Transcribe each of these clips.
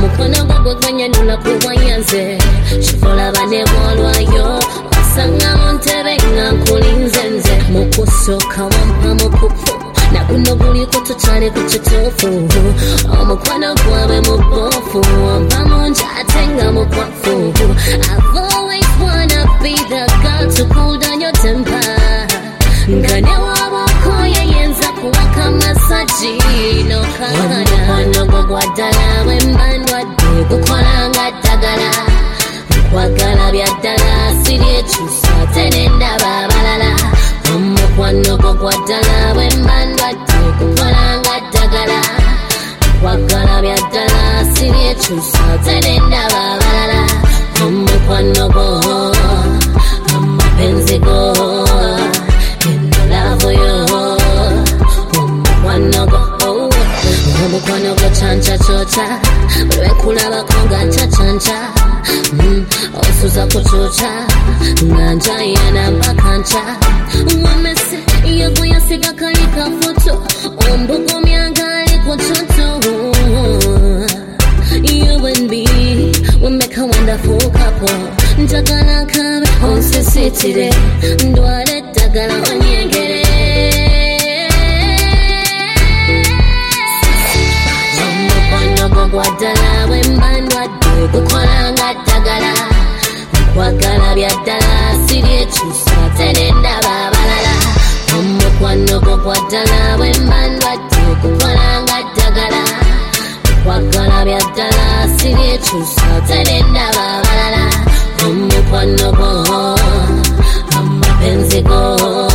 omukono gwo gwenyanula kuwayanze kifola bane bwolwayo osanga mu ntebe nga nkulinze nze mukusooka wampa mukufu na guno guliko tukyali ku kituufu omukono gwabe mubofu wampa mungi ate nga mukwafu I've always wanna be the girl to cool down your temper nga ne waba okoye yenza kuwaka masaji nokana omukono gwo gwa ddala bwe mba ndwadde gukola nga ddagala nkwagala bya ddala siri ekyusa ate ne ndaba abalala omukwano gwo gwa ddala bwe mba ndwadde gukola nga ddagala nkwagala bya ddala siri ekyusa ate ne ndaba abalala omukwano gwo amapenzi go love yo omukwano gwo omukwano gwo canca coca lwekulabako nga cacanca osuza kucuca nga njayana mpakanca wamese yego yasiga kali kafoto ombugumyanga ali ku coto You and me, we make a wonderful couple njagala kabe onsisitire ndwale ddagala onyengere omukono gwo gwa ddala bwe mba ndwadde gukola nga ddagala nkwagala bya ddala siri ekyusa ate ne ndaba abalala omukwano gwo gwa ddala bwe mba ndwadde gukola nga ddagala nkwagala bya ddala siri ekyusa ate ne ndaba abalala omukwano gwo amapenzi go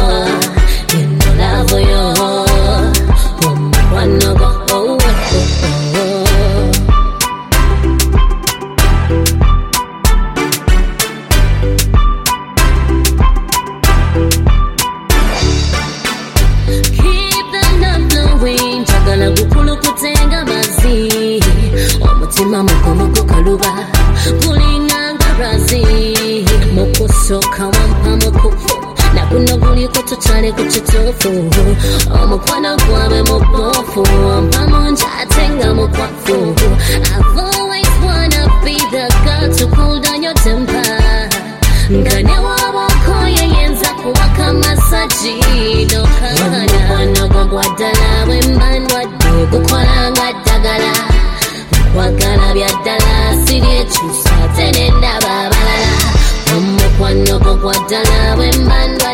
love yo omukwano gwo Keep the love flowing njagala gukulukutenga mazzi omutima mugumu gukaluba gulinganga razi mukusooka wampa mukufu na guno guliko tukyali ku kituufu omukwano gwabe mubofu wampa mungi ate nga mukwafu I've always wanna be the girl to cool down your temper nga ne waba okoye yenza kuwaka masaji nokana omukwano gwo gwa ddala bwe mba ndwadde gukola nga ddagala nkwagala bya ddala siri ekyusa ate ne ndaba abalala omukwano gwo gwa ddala bwe mba ndwadde